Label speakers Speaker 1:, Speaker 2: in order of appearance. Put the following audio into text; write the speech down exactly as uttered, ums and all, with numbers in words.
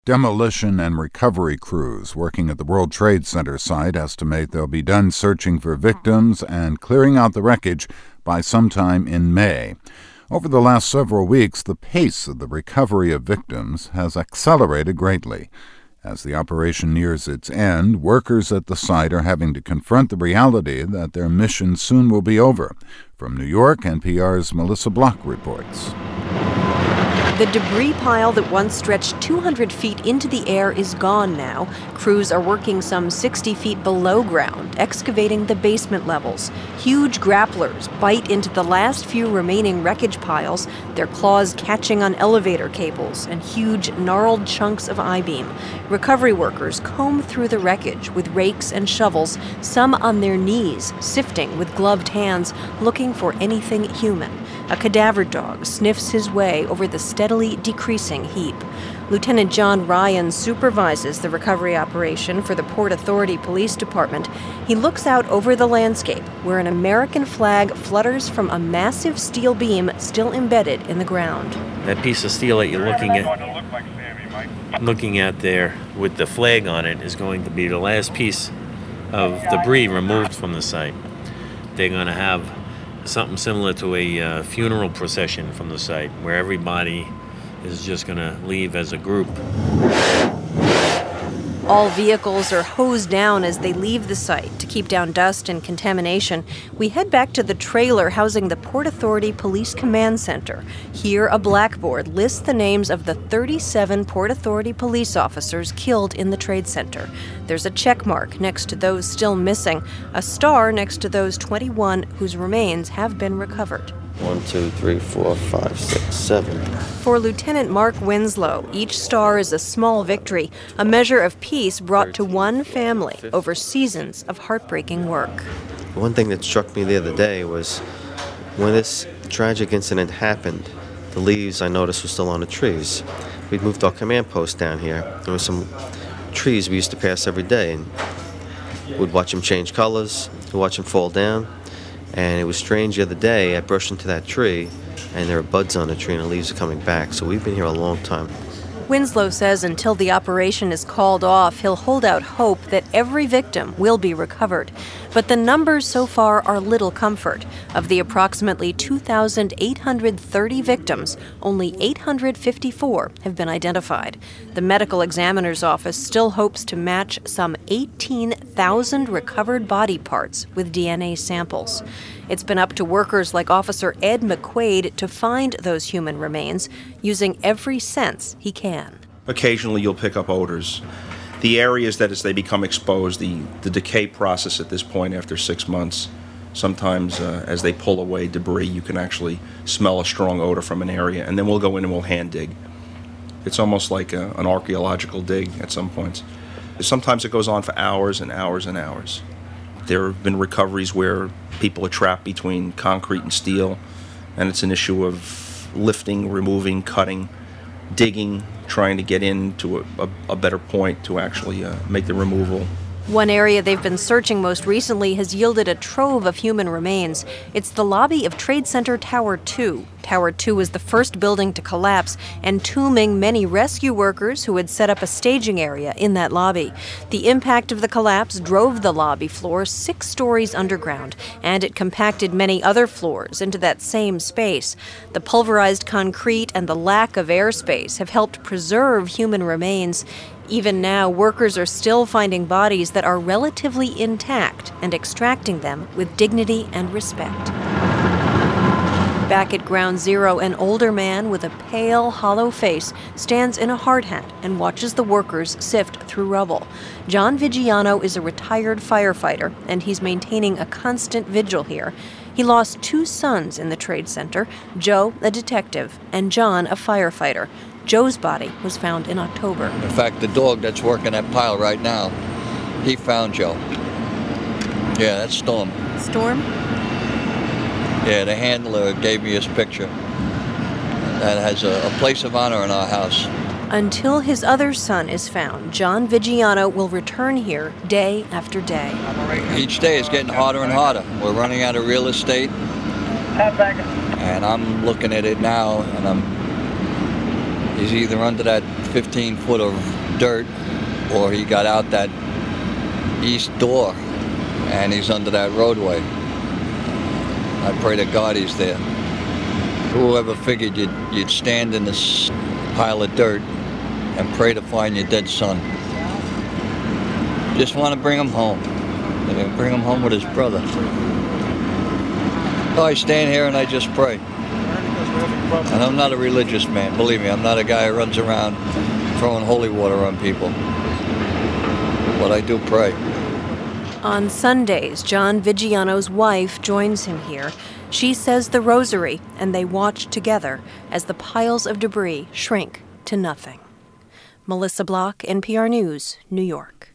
Speaker 1: Demolition and recovery crews working at the World Trade Center site estimate they'll be done searching for victims and clearing out the wreckage by sometime in May. Over the last several weeks, the pace of the recovery of victims has accelerated greatly. As the operation nears its end, workers at the site are having to confront the reality that their mission soon will be over. From New York, N P R's Melissa Block reports.
Speaker 2: The debris pile that once stretched two hundred feet into the air is gone now. Crews are working some sixty feet below ground, excavating the basement levels. Huge grapplers bite into the last few remaining wreckage piles, their claws catching on elevator cables and huge, gnarled chunks of I-beam. Recovery workers comb through the wreckage with rakes and shovels, some on their knees, sifting with gloved hands, looking for anything human. A cadaver dog sniffs his way over the steadily decreasing heap. Lieutenant John Ryan supervises the recovery operation for the Port Authority Police Department. He looks out over the landscape, where an American flag flutters from a massive steel beam still embedded in the ground.
Speaker 3: That piece of steel that you're looking at, looking at there with the flag on it is going to be the last piece of debris removed from the site. They're going to have something similar to a uh, funeral procession from the site, where everybody is just going to leave as a group.
Speaker 2: All vehicles are hosed down as they leave the site to keep down dust and contamination. We head back to the trailer housing the Port Authority Police Command Center. Here, a blackboard lists the names of the thirty-seven Port Authority police officers killed in the Trade Center. There's a check mark next to those still missing, a star next to those twenty-one whose remains have been recovered.
Speaker 4: One, two, three, four, five, six, seven.
Speaker 2: For Lieutenant Mark Winslow, each star is a small victory, a measure of peace brought to one family over seasons of heartbreaking work.
Speaker 4: One thing that struck me the other day was when this tragic incident happened, the leaves I noticed were still on the trees. We'd moved our command post down here. There were some trees we used to pass every day, and we'd watch them change colors, we'd watch them fall down. And it was strange the other day, I brushed into that tree, and there are buds on the tree and the leaves are coming back. So we've been here a long time.
Speaker 2: Winslow says until the operation is called off, he'll hold out hope that every victim will be recovered. But the numbers so far are little comfort. Of the approximately two thousand eight hundred thirty victims, only eight hundred fifty-four have been identified. The medical examiner's office still hopes to match some eighteen thousand recovered body parts with D N A samples. It's been up to workers like Officer Ed McQuaid to find those human remains, using every sense he can.
Speaker 5: Occasionally you'll pick up odors. The areas that as they become exposed, the, the decay process at this point after six months, sometimes uh, as they pull away debris, you can actually smell a strong odor from an area, and then we'll go in and we'll hand dig. It's almost like a, an archaeological dig at some points. Sometimes it goes on for hours and hours and hours. There have been recoveries where people are trapped between concrete and steel, and it's an issue of lifting, removing, cutting, digging, trying to get into a, a, a better point to actually uh, make the removal.
Speaker 2: One area they've been searching most recently has yielded a trove of human remains. It's the lobby of Trade Center Tower two. Tower two was the first building to collapse, entombing many rescue workers who had set up a staging area in that lobby. The impact of the collapse drove the lobby floor six stories underground, and it compacted many other floors into that same space. The pulverized concrete and the lack of airspace have helped preserve human remains. Even now, workers are still finding bodies that are relatively intact and extracting them with dignity and respect. Back at Ground Zero, an older man with a pale, hollow face stands in a hard hat and watches the workers sift through rubble. John Vigiano is a retired firefighter, and he's maintaining a constant vigil here. He lost two sons in the Trade Center, Joe, a detective, and John, a firefighter. Joe's body was found in October.
Speaker 6: In fact, the dog that's working that pile right now, he found Joe. Yeah, that's Storm.
Speaker 2: Storm?
Speaker 6: Yeah, the handler gave me his picture. That has a, a place of honor in our house.
Speaker 2: Until his other son is found, John Vigiano will return here day after day.
Speaker 6: Each day is getting harder and harder. We're running out of real estate. And I'm looking at it now, and I'm he's either under that fifteen foot of dirt, or he got out that east door and he's under that roadway. I pray to God he's there. Whoever figured you'd, you'd stand in this pile of dirt and pray to find your dead son. Just want to bring him home. Bring him home with his brother. So I stand here and I just pray. And I'm not a religious man, believe me. I'm not a guy who runs around throwing holy water on people. But I do pray.
Speaker 2: On Sundays, John Vigiano's wife joins him here. She says the rosary, and they watch together as the piles of debris shrink to nothing. Melissa Block, N P R News, New York.